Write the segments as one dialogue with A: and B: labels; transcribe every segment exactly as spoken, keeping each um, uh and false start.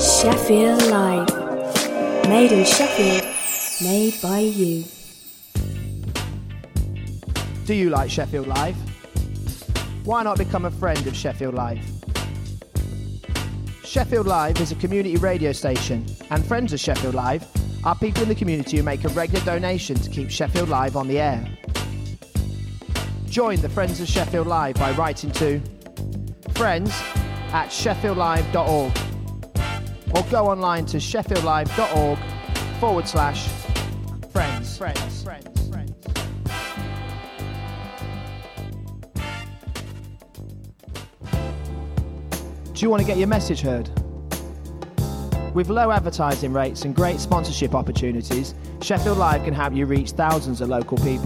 A: Sheffield Live. Made in Sheffield, made by you.
B: Do you like Sheffield Live? Why not become a friend of Sheffield Live? Sheffield Live is a community radio station, and friends of Sheffield Live are people in the community who make a regular donation to keep Sheffield Live on the air. Join the Friends of Sheffield Live by writing to friends at sheffield live dot org or go online to sheffieldlive.org forward slash friends. Friends. Friends. Friends. Do you want to get your message heard? With low advertising rates and great sponsorship opportunities, Sheffield Live can help you reach thousands of local people.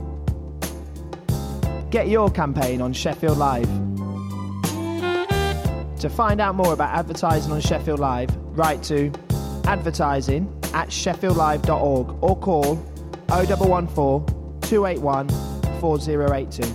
B: Get your campaign on Sheffield Live. To find out more about advertising on Sheffield Live, write to advertising at sheffield live dot org or call oh one one four, two eight one, four oh eight two.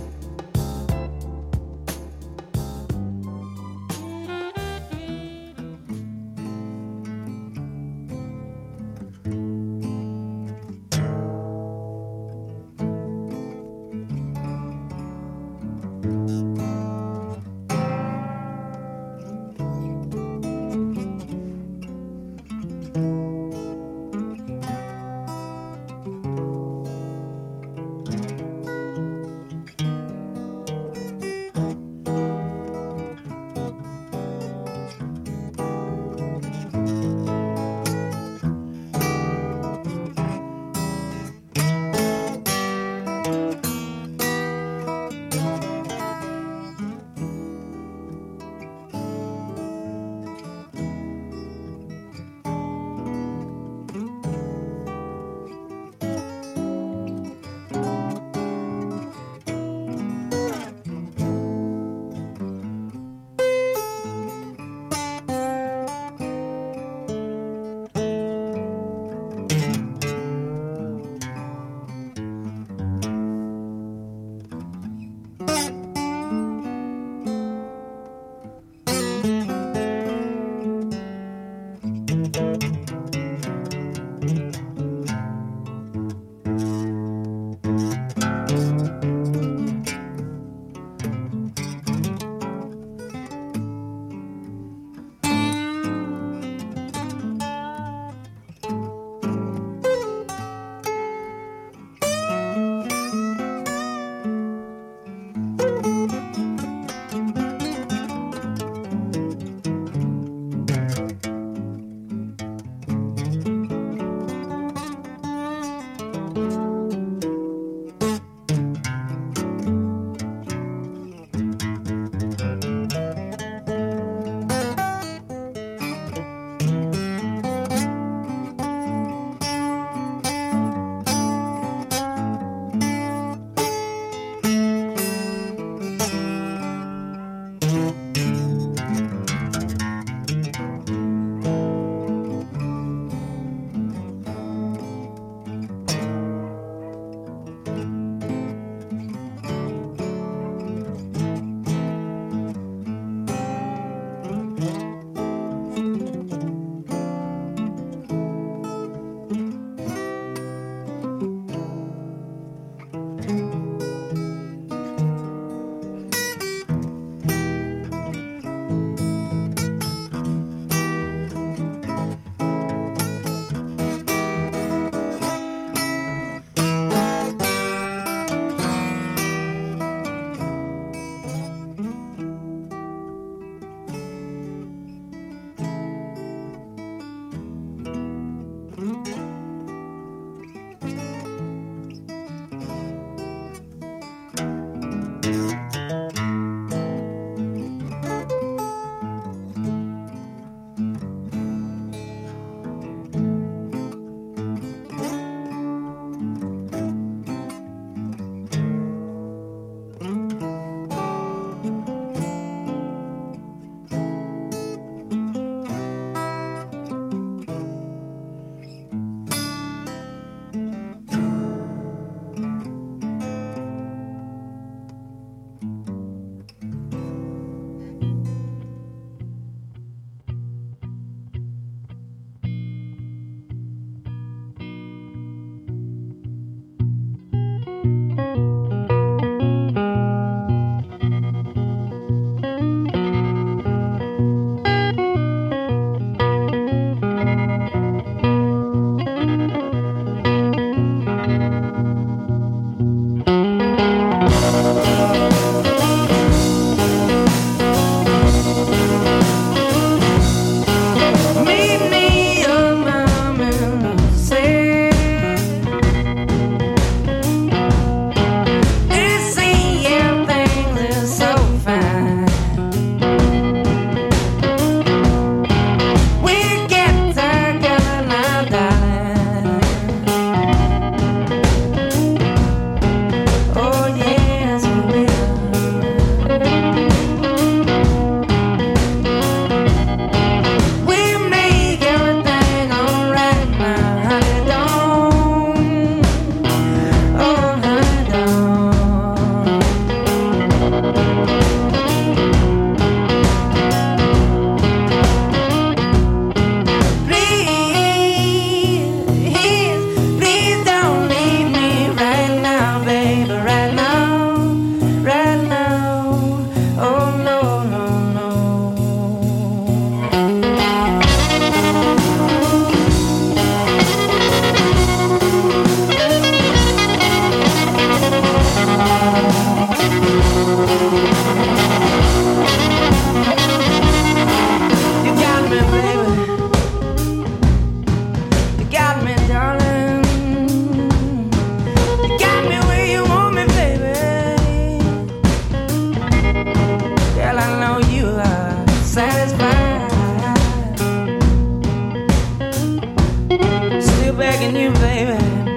C: begging you, baby.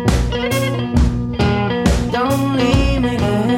C: Don't leave me now.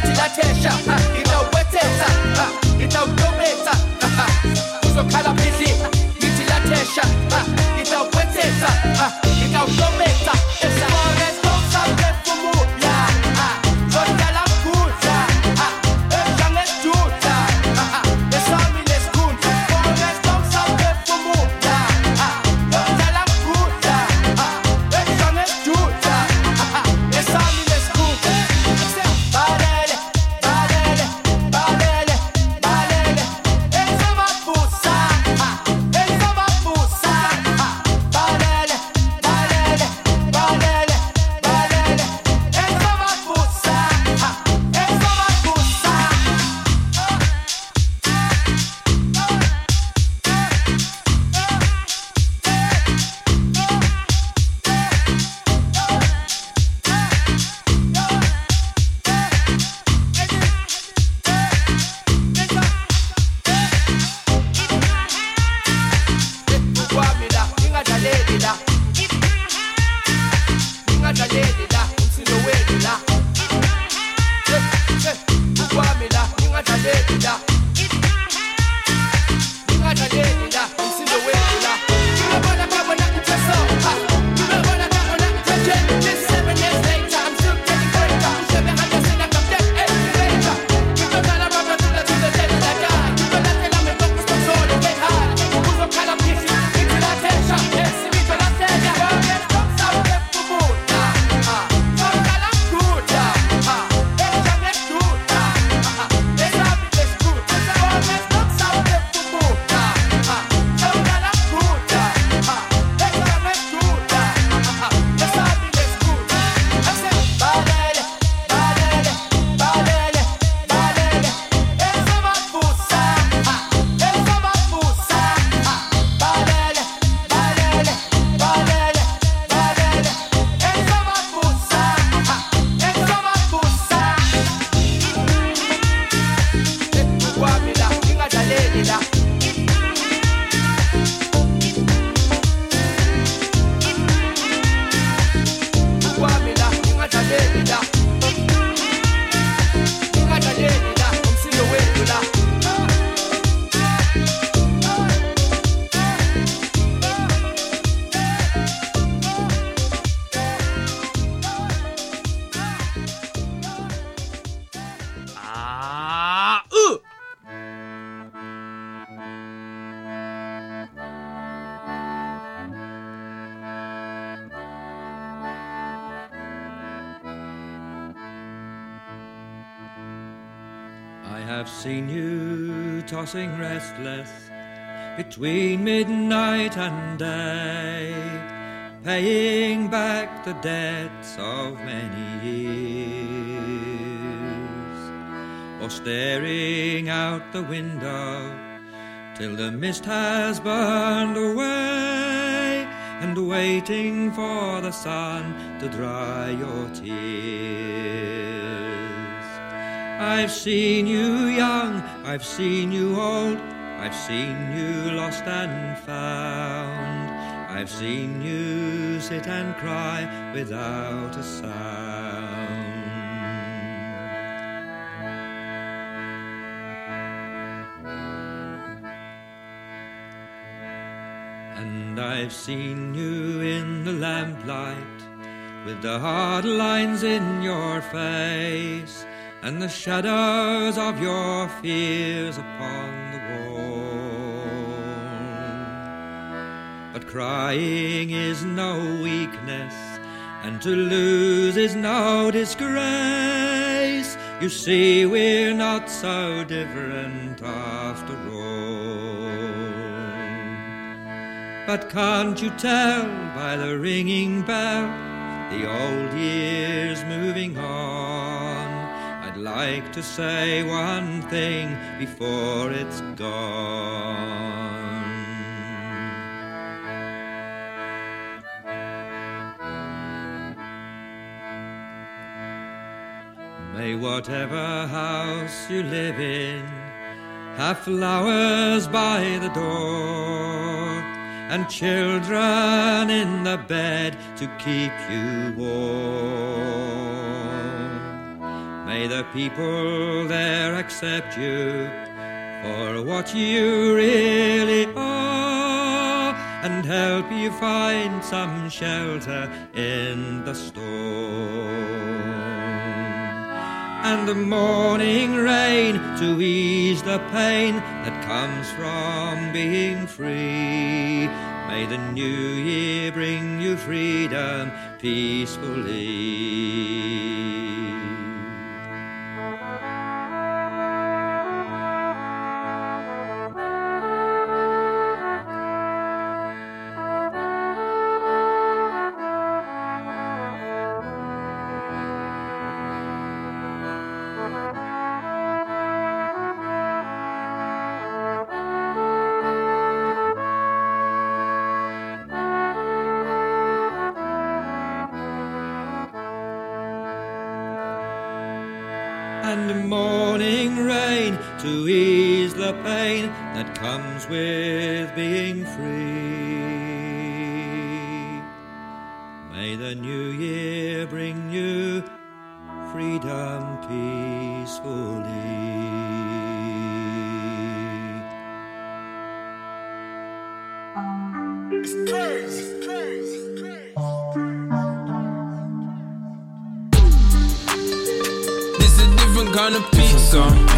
D: itilatesha itawetesa itautomesa uzokhala phisi itilatesha itawetesa itautomesa
E: I've seen you tossing restless between midnight and day, paying back the debts of many years, or staring out the window till the mist has burned away, and waiting for the sun to dry your tears. I've seen you young, I've seen you old, I've seen you lost and found, I've seen you sit and cry without a sound. And I've seen you in the lamplight, with the hard lines in your face, and the shadows of your fears upon the wall. But crying is no weakness, and to lose is no disgrace. You see, we're not so different after all. But can't you tell by the ringing bell, the old year's moving on? I'd like to say one thing before it's gone. May whatever house you live in have flowers by the door, and children in the bed to keep you warm. May the people there accept you for what you really are, and help you find some shelter in the storm. And the morning rain to ease the pain that comes from being free. May the new year bring you freedom peacefully. And the morning rain to ease the pain that comes with being free. May the new year bring you freedom peacefully.
D: It's crazy, crazy, crazy.
F: Kind of pizza,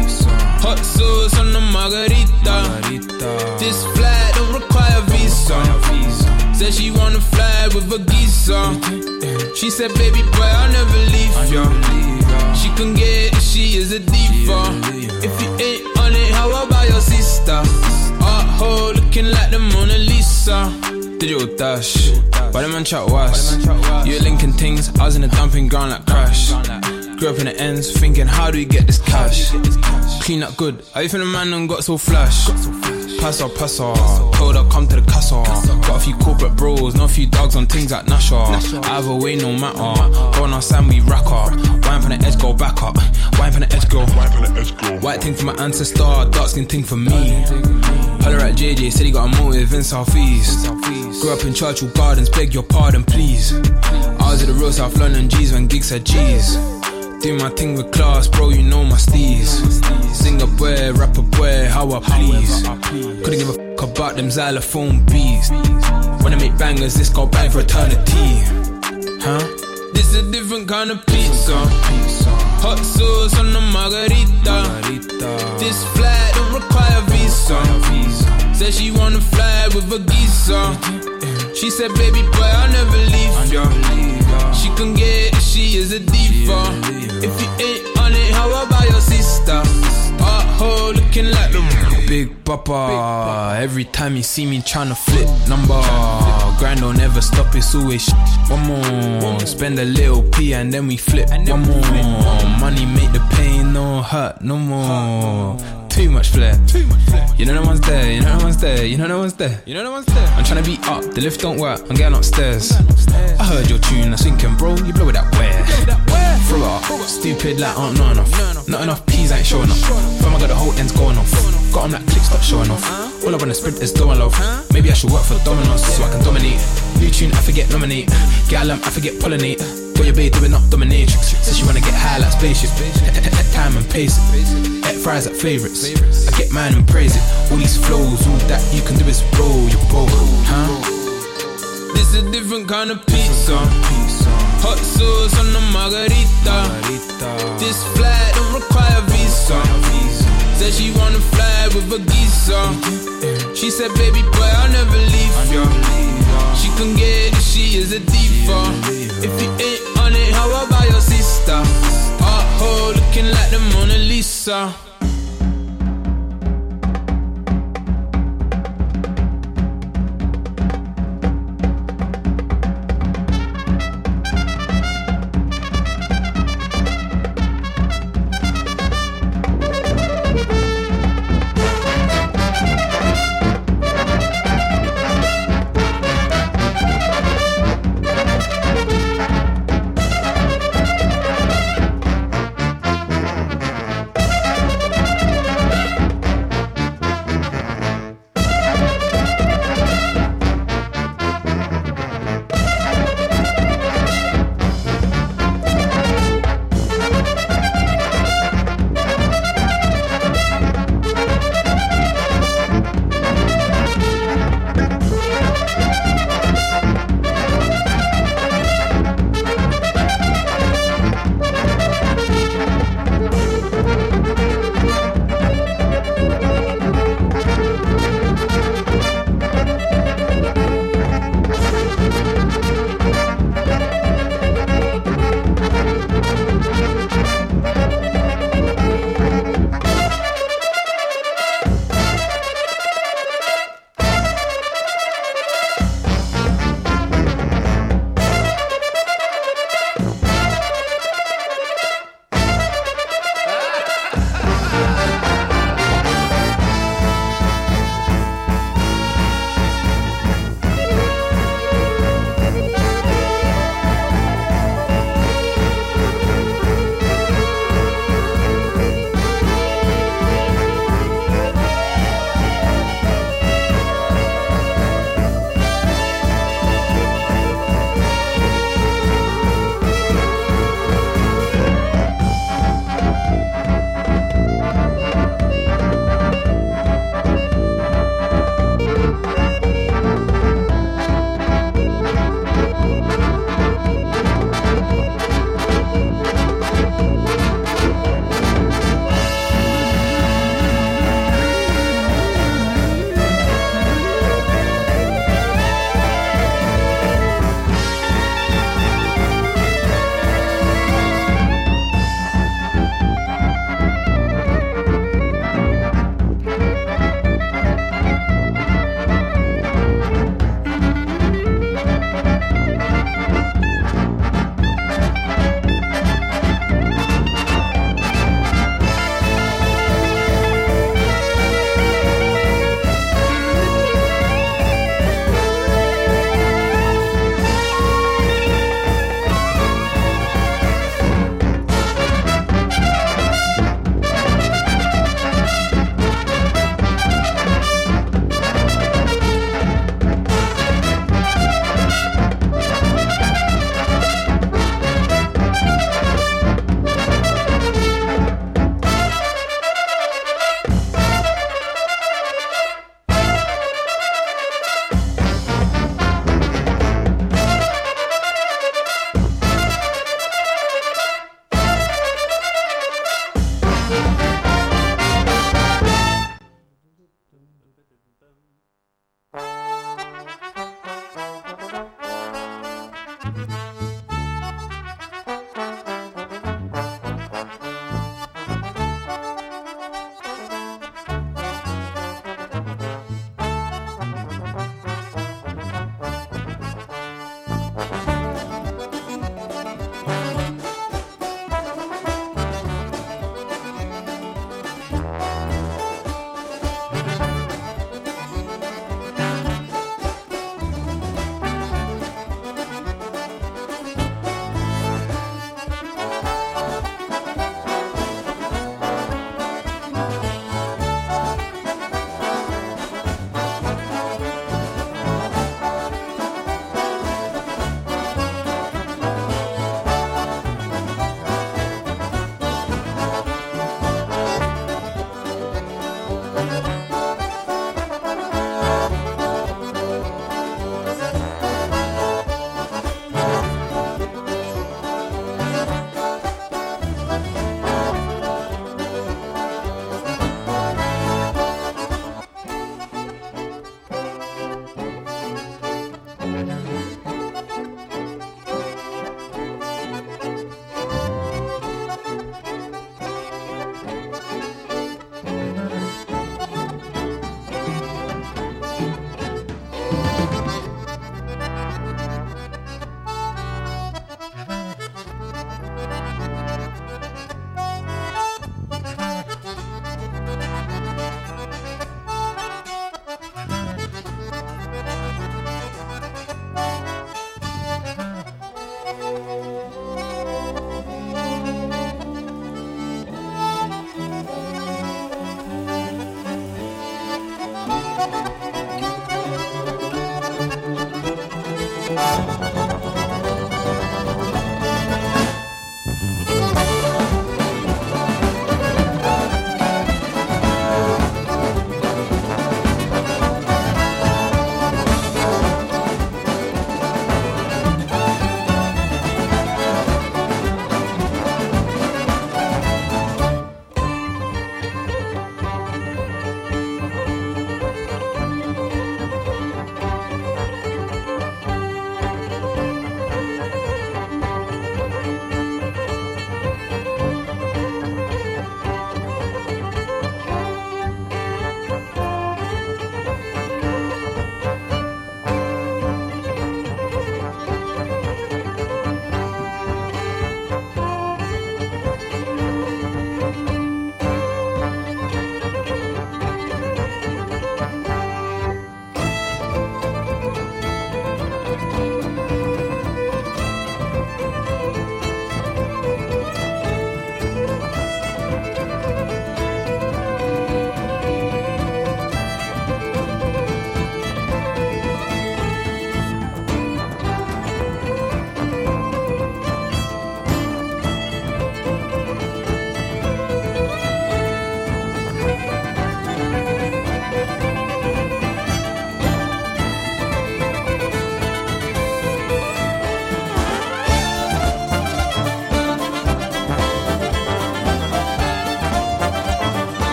F: hot sauce on the margarita. This flight don't require visa. Said she wanna fly with a geezer. She said, baby boy, I'll never leave ya. She can get it, she is a diva. If you ain't on it, how about your sister? Art hole looking like the Mona Lisa. Digital dash, why the man chat was? You linking things, I was in the dumping ground like Crash. Grew up in the ends, thinking how do we get this cash? Clean up good, how you think the man done got so flash? Pass her, pass her, told her come to the castle. Got a few corporate bros, know a few dogs on things like Nasha. Either way no matter, go on our Sam we rack up. Wine from the edge go back up, wine from the edge go. White thing for my ancestor, dark skin thing for me. Holler at J J, said he got a motive in South East. Grew up in Churchill Gardens, beg your pardon please. I was at the real South London G's when gigs said G's. Do my thing with class, bro, you know my steez. Singer boy, rapper boy, how I please. Couldn't give a fuck about them xylophone bees. When I make bangers, this go bang for eternity. Huh? This a different kind of pizza. Hot sauce on the margarita. This flight don't require visa. Said she wanna fly with a geezer. She said, baby boy, I'll never leave ya. She can get it, she is a diva. If you ain't on it, how about your sister? Art hole looking like the Big Papa. Every time you see me tryna flip number. Grind don't never stop, it's always sh- one more. Spend a little P and then we flip one more. Money make the pain no hurt no more. Too much flair. You know no one's there, you know no one's there, you know no one's there. You know no one's there. I'm tryna be up, the lift don't work, I'm getting upstairs. I heard your tune, I'm thinking bro, you blow it that where? Throw it up, stupid like aren't not enough. Not enough P's ain't showing up. Fam, I got the whole ends going off. Got them like click, stop showing off. All I wanna sprint is doing love. Maybe I should work for Domino's so I can dominate. New tune, I forget nominate. Get I forget pollinate. Got your babe doing up dominatrix. Says she wanna get high like spaceship. Time and pace it. Eat fries like favourites. I get mine and praise it. All these flows, all that you can do is roll your boat, huh? This a different kind of pizza. Hot sauce on the margarita. This flight don't require visa. Said she wanna fly with a geezer. She said, baby boy, I'll never leave ya. She can get it, she is a diva. If you ain't on it, how about your sister? Art hole looking like the Mona Lisa.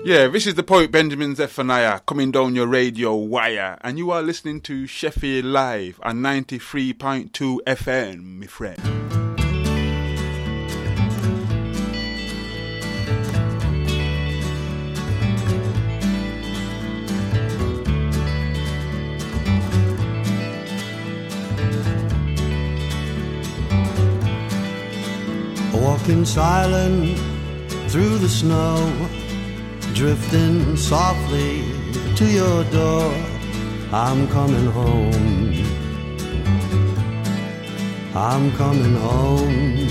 G: Yeah, this is the poet Benjamin Zephaniah coming down your radio wire, and you are listening to Sheffield Live on ninety-three point two F M, my friend.
H: Walking silent through the snow, drifting softly to your door. I'm coming home, I'm coming home.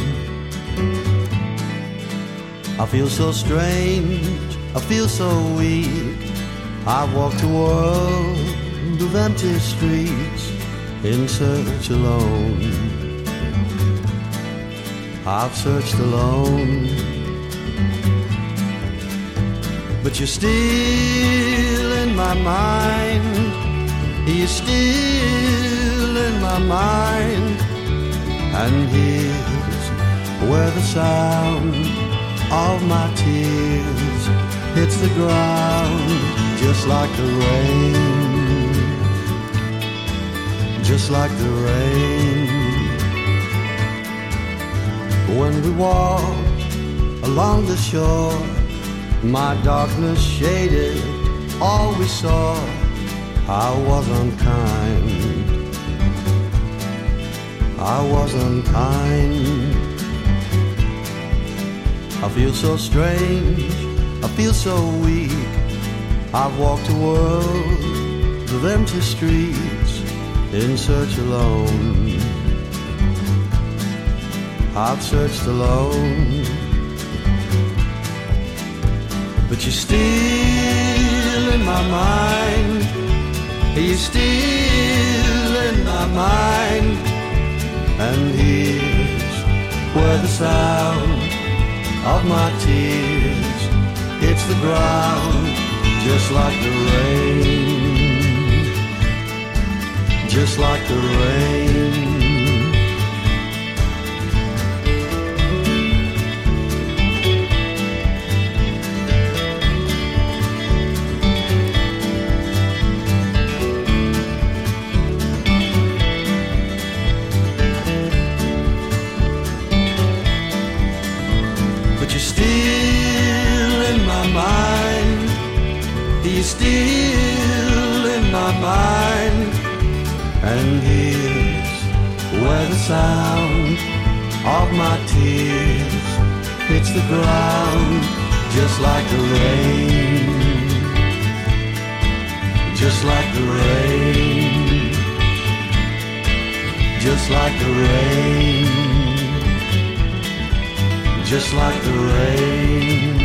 H: I feel so strange, I feel so weak. I walked a world of empty streets in search alone. I've searched alone, but you're still in my mind. You're still in my mind. And here's where the sound of my tears hits the ground, just like the rain, just like the rain. When we walked along the shore, my darkness shaded all we saw. I was unkind, I was unkind. I feel so strange, I feel so weak. I've walked a world of empty streets in search alone. I've searched alone, but you're still in my mind. You're still in my mind. And here's where the sound of my tears hits the ground, just like the rain, just like the rain. He's still in my mind. And here's where the sound of my tears hits the ground, just like the rain, just like the rain, just like the rain, just like the rain.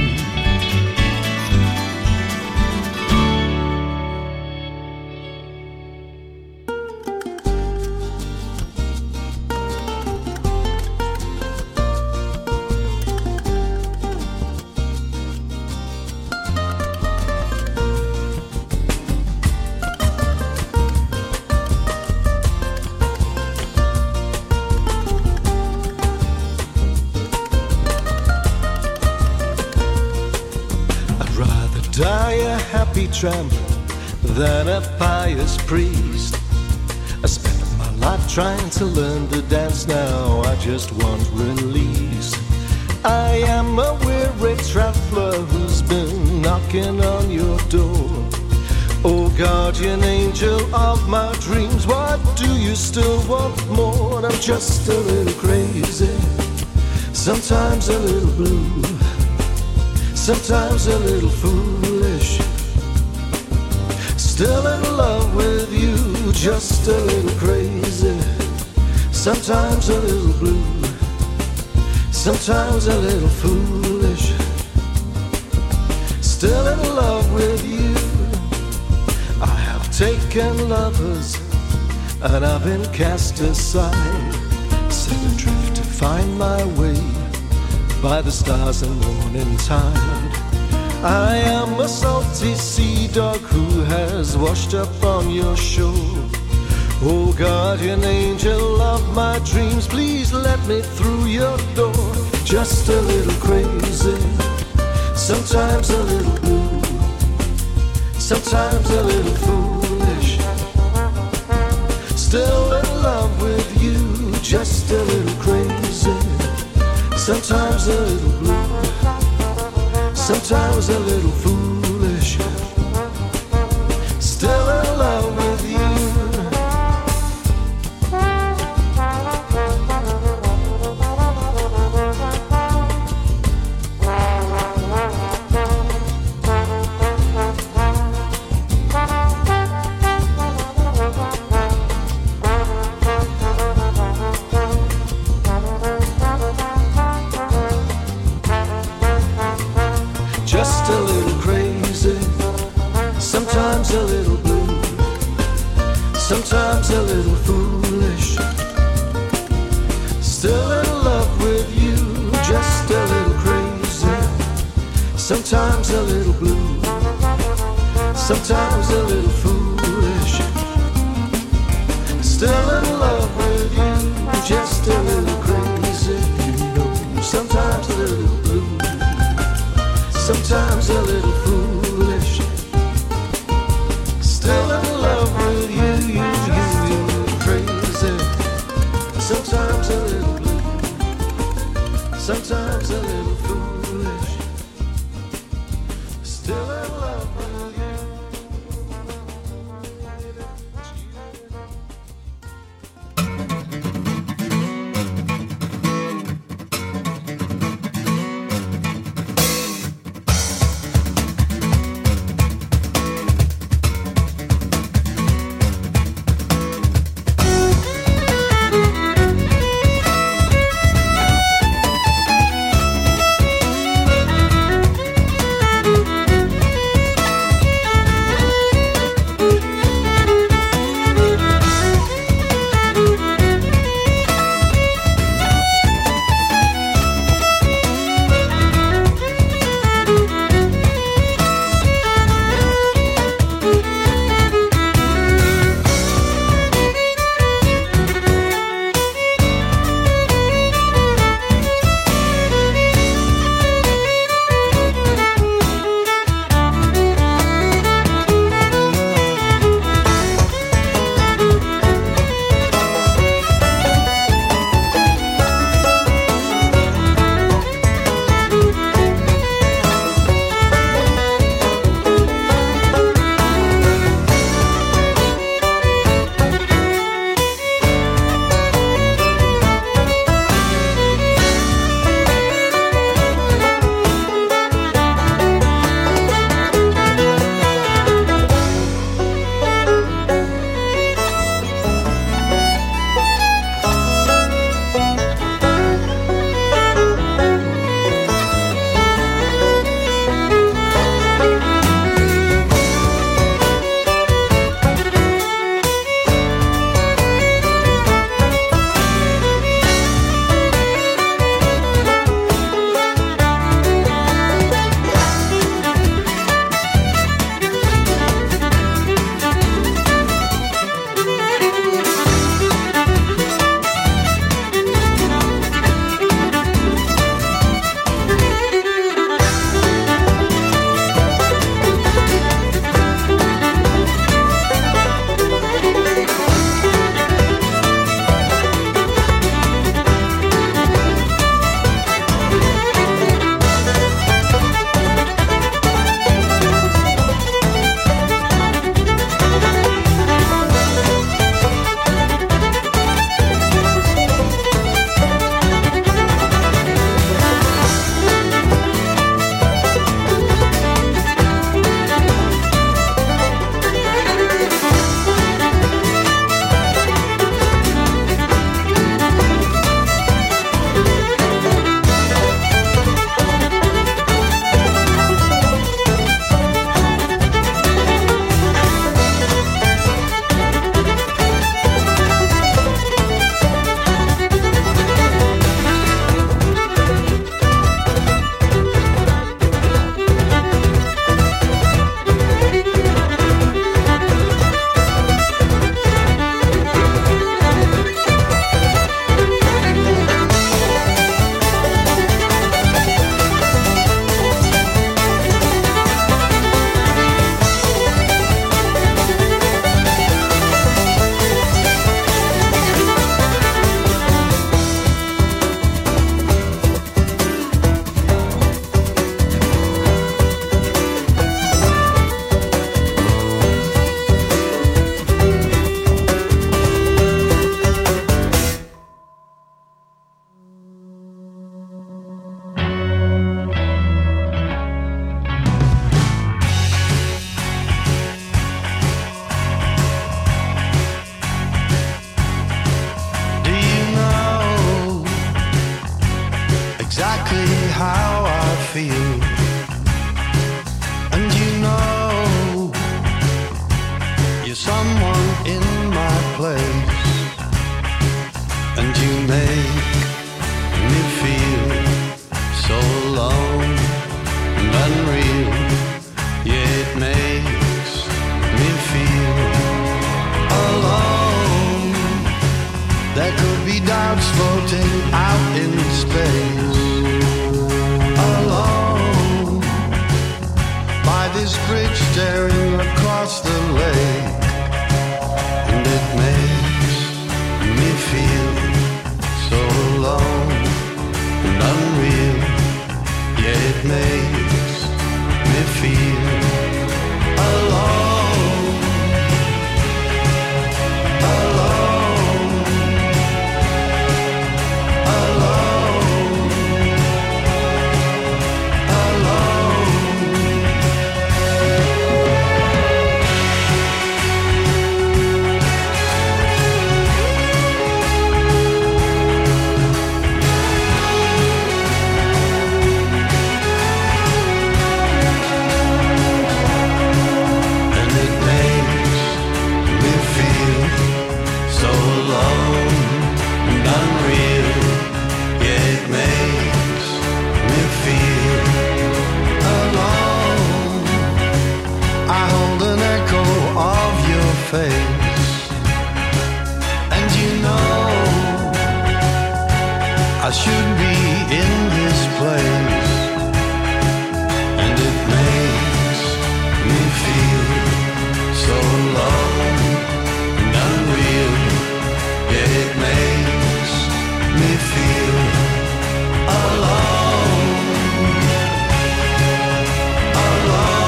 H: Tramp than a pious priest. I spent my life trying to learn to dance. Now I just want release. I am a weary traveler who's been knocking on your door. Oh guardian angel of my dreams, what do you still want more? I'm just a little crazy, sometimes a little blue, sometimes a little foolish, still in love with you, just a little crazy, sometimes a little blue, sometimes a little foolish, still in love with you. I have taken lovers and I've been cast aside, set adrift to find my way by the stars and morning tide. I am a salty sea dog who has washed up on your shore. Oh guardian angel of my dreams, please let me through your door. Just a little crazy, sometimes a little blue, sometimes a little foolish, still in love with you, just a little crazy, sometimes a little blue, sometimes a little foolish, still in love with you. Just a little crazy, sometimes a little blue, sometimes a little foolish, still in love with you. Just a little crazy, sometimes a little blue, sometimes a little foolish, still in love with you. Just a little crazy, you know, sometimes a little blue, sometimes a little foolish, still in love with you, you, you, you, crazy. Sometimes a little blue, sometimes a little foolish, still in love with you. place, and you make me feel so alone and unreal. Yeah, it makes me feel alone. There could be doubts floating out in space, alone by this bridge staring across the lake, and it makes me feel so alone and unreal. Yeah, it makes me feel alone, alone, alone, alone. Face, and you know I should be in this place, and it makes me feel so alone and unreal. Yeah, it makes me feel alone, alone.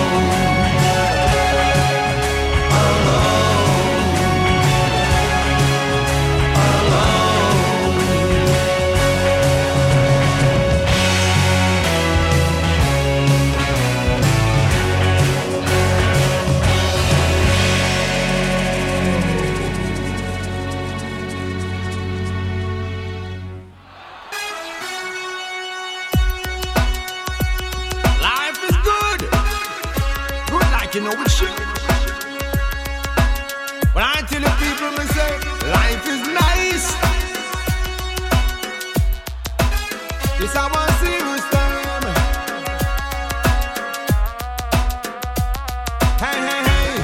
I: You know it should. When I tell the people, me say, life is nice. It's our serious time. Hey, hey, hey.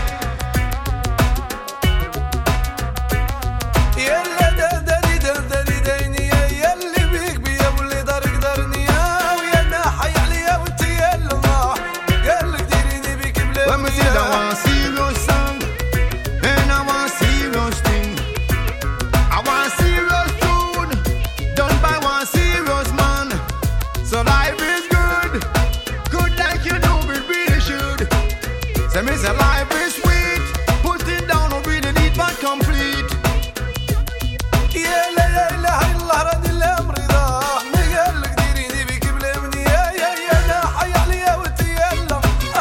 I: Yalla da da di da da di da ni ya yalli bik bi ya wli dar qdarni ya ya nahi aliya wa tiyalla Allah. Let me see that one serious song, and I want serious thing. I want serious tune, done by one serious man. So life is good, good like you know it really should. Say me say life is sweet, put it down or really need but complete. Yeah, la la la la rad al-amr da Miguel qdirini bik blamni ya ya ya na hayaliya wa tiyalla.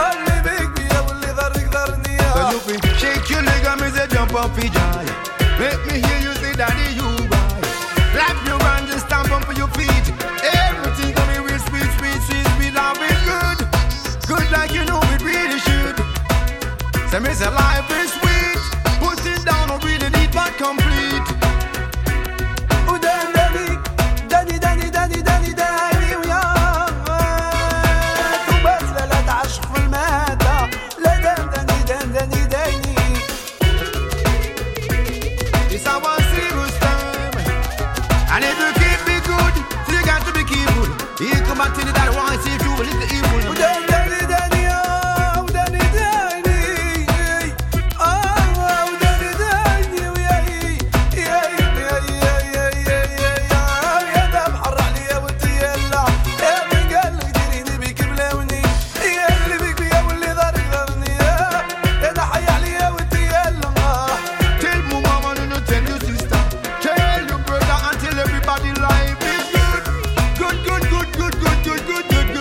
I: Shake your leg and me say jump up for joy. Let me hear you say daddy you right. Clap your hands and stamp up for your feet. Everything gonna be real sweet, sweet, sweet, sweet. Love is good, good like you know it really should. Say me say life is sweet, put it down or really need but complete. Oh daddy, daddy, daddy, daddy, daddy, daddy, we are. Tu bas la la تعشق في المادة. لا دان داني دان داني داني. It's our serious time, and if you keep me good, so you got to be careful. He come back to the that one, see if you will little evil. Oh, Danny, Danny, Danny, oh, Danny, Danny, oh, oh, Danny, Danny, yeah, yeah, yeah, yeah, yeah, yeah, yeah. يا دم حر عليا وتيلا، يا من قال لك ديريني بيك بلاوني، يا اللي بيك بيا واللي ضر يضرني، يا ده حي عليا وتيلا. Tell me mama, no, tell your sister, tell your brother, and tell everybody life is good, good, good, good, good, good, good, good, good.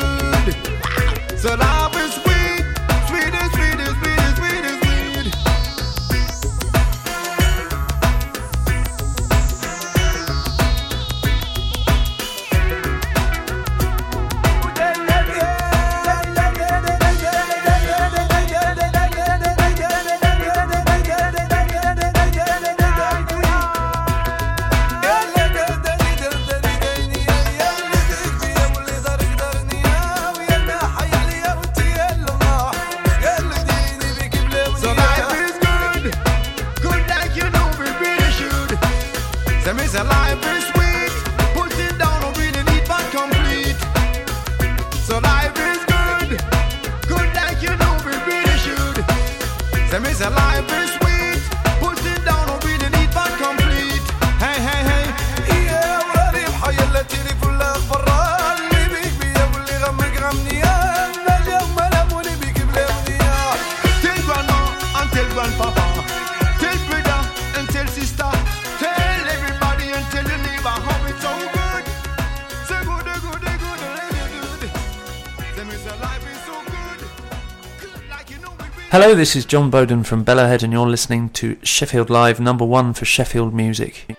I: Say me say life is sweet. Push it down or be the need but complete. Hey hey hey. يا ولادي بحي التي لي في الأخبار اللي بيك بيا واللي غمك غمني أنا اليوم ملموني بيك بلا وديا. Tell grandma and tell grandpapa. Tell brother and tell sister. Tell everybody and tell your neighbor how it's so good. Say good, good, good, good. Say me say life is so good. Like you know we be.
J: Hello, this is John Bowden from Bellahead and you're listening to Sheffield Live, number one for Sheffield music.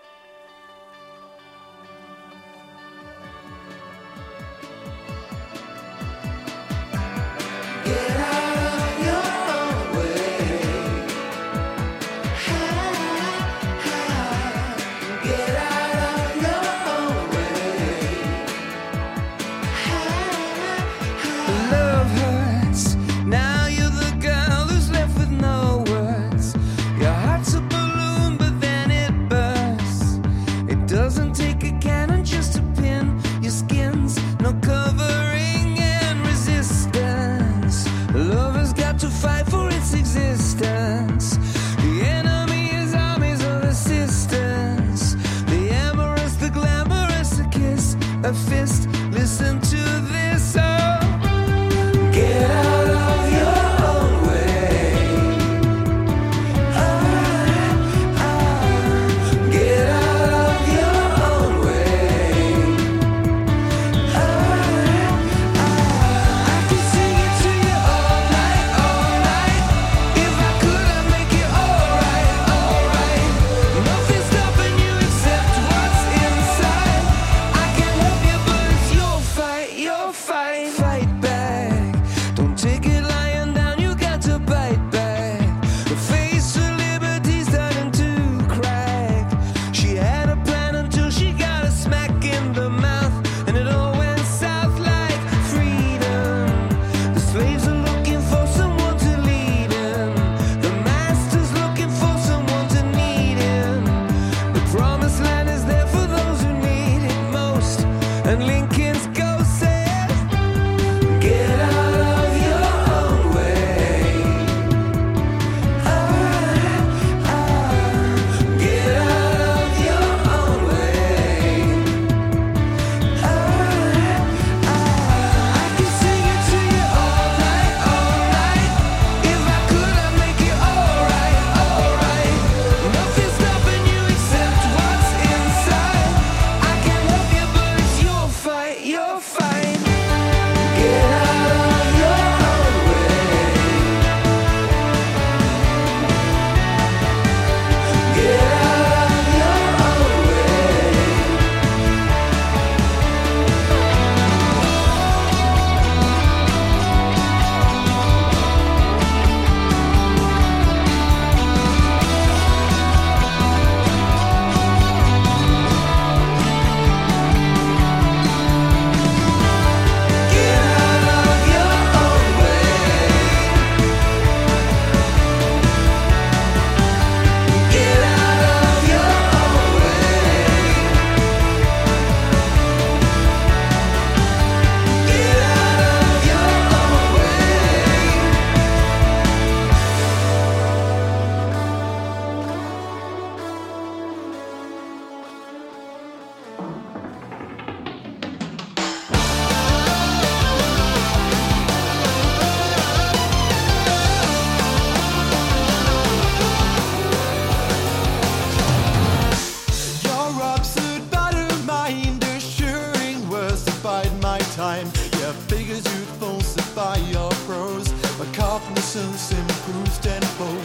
H: innocence improves tenfold.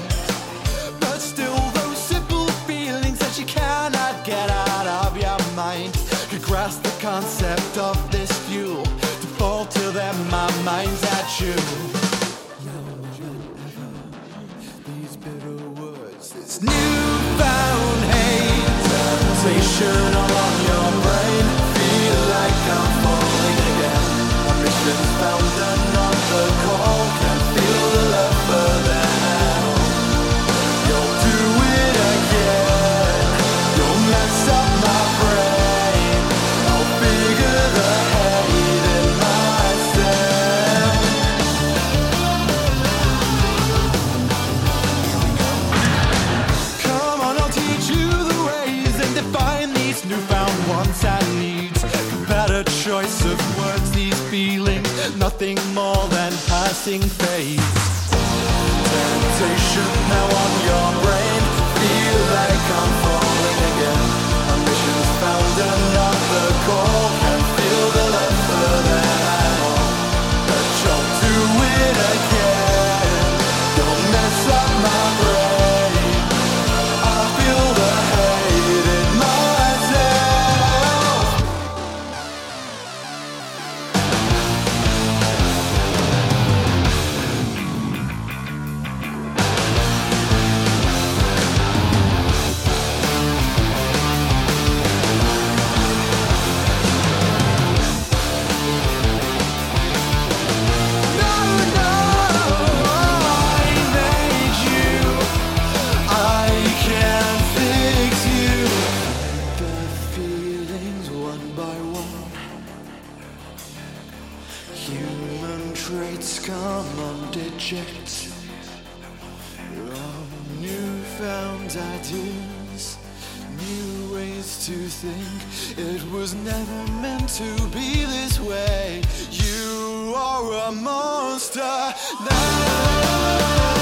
H: But still those simple feelings that you cannot get out of your mind could grasp the concept of this fuel to fall till then my mind's at you. These bitter words, this newfound hate, sensation all on your brain. Feel like I'm falling again. Ambitions found another call. Can feel the love further now. You'll do it again. You'll mess up my brain. I'll figure the hate in myself. nothing more than passing phase. Temptation now on your brain, feel like I'm falling again. Ambitions found another call, can feel the love further than all. A job to win again, don't mess up my brain. I feel the hate in myself. No, no, I made you. I can't fix you. The feelings one by one. Human traits come undetected. Oh, newfound ideas, new ways to think. It was never meant to be this way. You are a monster now.